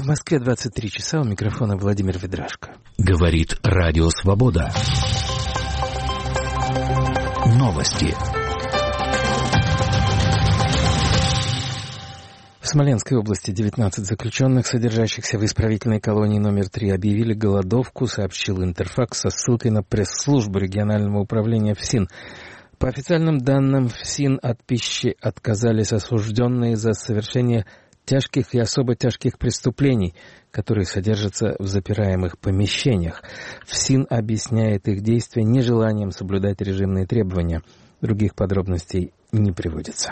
В Москве 23 часа, у микрофона Владимир Ведрашко. Говорит Радио Свобода. Новости. В Смоленской области 19 заключенных, содержащихся в исправительной колонии номер 3, объявили голодовку, сообщил Интерфакс со ссылкой на пресс-службу регионального управления ФСИН. По официальным данным, в ФСИН от пищи отказались осужденные за совершение тяжких и особо тяжких преступлений, которые содержатся в запираемых помещениях. ФСИН объясняет их действия нежеланием соблюдать режимные требования. Других подробностей не приводится.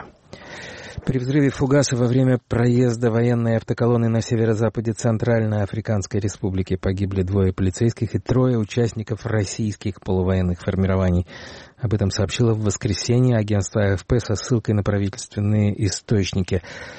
При взрыве фугаса во время проезда военной автоколонны на северо-западе Центральной Африканской Республики погибли 2 полицейских и 3 участников российских полувоенных формирований. Об этом сообщило в воскресенье агентство АФП со ссылкой на правительственные источники.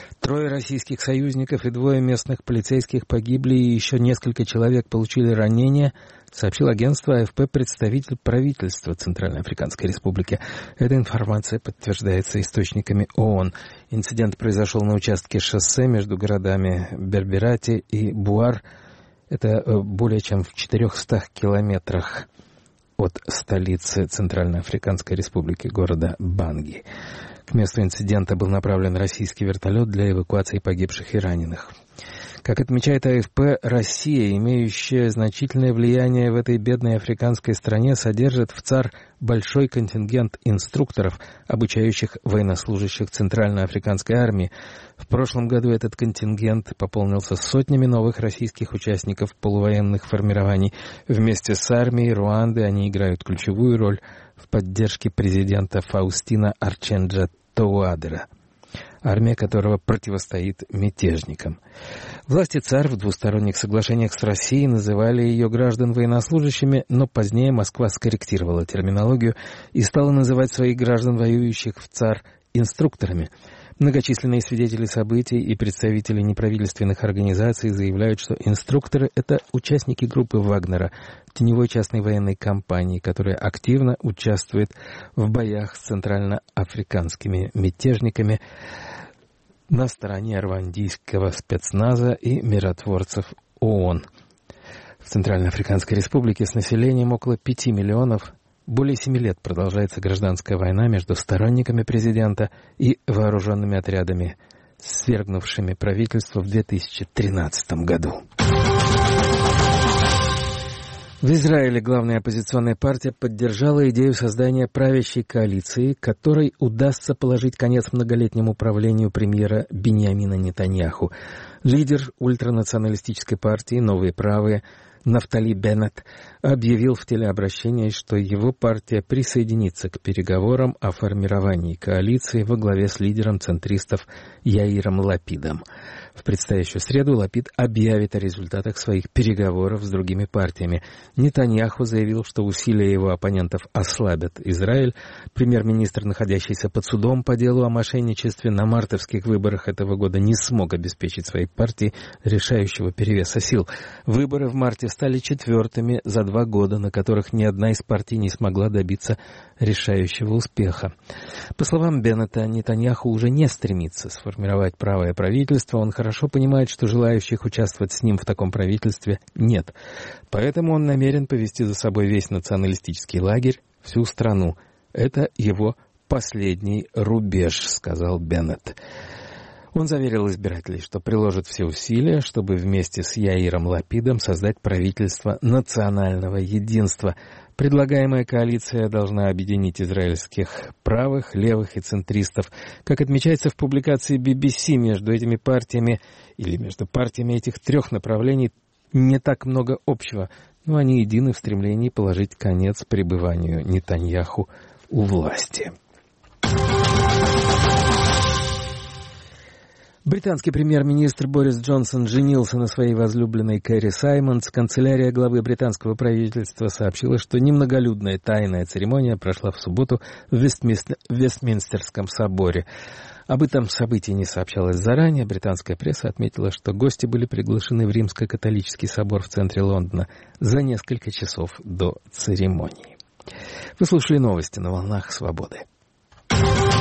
3 российских союзников и 2 местных полицейских погибли, и еще несколько человек получили ранения, сообщил агентство АФП представитель правительства Центральной Африканской Республики. Эта информация подтверждается источниками ООН. Инцидент произошел на участке шоссе между городами Берберати и Буар. Это более чем в 400 километрах от столицы Центральной Африканской Республики, города Банги. К месту инцидента был направлен российский вертолет для эвакуации погибших и раненых. Как отмечает АФП, Россия, имеющая значительное влияние в этой бедной африканской стране, содержит в ЦАР большой контингент инструкторов, обучающих военнослужащих Центральноафриканской армии. В прошлом году этот контингент пополнился сотнями новых российских участников полувоенных формирований. Вместе с армией Руанды они играют ключевую роль в поддержке президента Фаустина Арченджа Touadера, армия которого противостоит мятежникам. Власти ЦАР в двусторонних соглашениях с Россией называли ее граждан военнослужащими, но позднее Москва скорректировала терминологию и стала называть своих граждан, воюющих в ЦАР, инструкторами. Многочисленные свидетели событий и представители неправительственных организаций заявляют, что инструкторы — это участники группы Вагнера, теневой частной военной компании, которая активно участвует в боях с центральноафриканскими мятежниками на стороне рвандийского спецназа и миротворцев ООН. В Центральноафриканской Республике с населением около 5 миллионов более 7 лет продолжается гражданская война между сторонниками президента и вооруженными отрядами, свергнувшими правительство в 2013 году. В Израиле главная оппозиционная партия поддержала идею создания правящей коалиции, которой удастся положить конец многолетнему правлению премьера Биньямина Нетаньяху. Лидер ультранационалистической партии «Новые правые» Нафтали Беннет объявил в телеобращении, что его партия присоединится к переговорам о формировании коалиции во главе с лидером центристов Яиром Лапидом. В предстоящую среду Лапид объявит о результатах своих переговоров с другими партиями. Нетаньяху заявил, что усилия его оппонентов ослабят Израиль. Премьер-министр, находящийся под судом по делу о мошенничестве на мартовских выборах этого года, не смог обеспечить своей партии решающего перевеса сил. Выборы в марте стали 4-ми за 2 года, на которых ни одна из партий не смогла добиться решающего успеха. По словам Беннета, Нетаньяху уже не стремится сформировать правое правительство. Он хорошо понимает, что желающих участвовать с ним в таком правительстве нет. Поэтому он намерен повести за собой весь националистический лагерь, всю страну. Это его последний рубеж, сказал Беннет. Он заверил избирателей, что приложит все усилия, чтобы вместе с Яиром Лапидом создать правительство национального единства. Предлагаемая коалиция должна объединить израильских правых, левых и центристов. Как отмечается в публикации BBC, между этими партиями или между партиями этих 3 направлений не так много общего, но они едины в стремлении положить конец пребыванию Нетаньяху у власти. Британский премьер-министр Борис Джонсон женился на своей возлюбленной Кэрри Саймонс. Канцелярия главы британского правительства сообщила, что немноголюдная тайная церемония прошла в субботу в Вестминстерском соборе. Об этом событии не сообщалось заранее. Британская пресса отметила, что гости были приглашены в Римско-католический собор в центре Лондона за несколько часов до церемонии. Вы слушали новости на волнах «Свободы».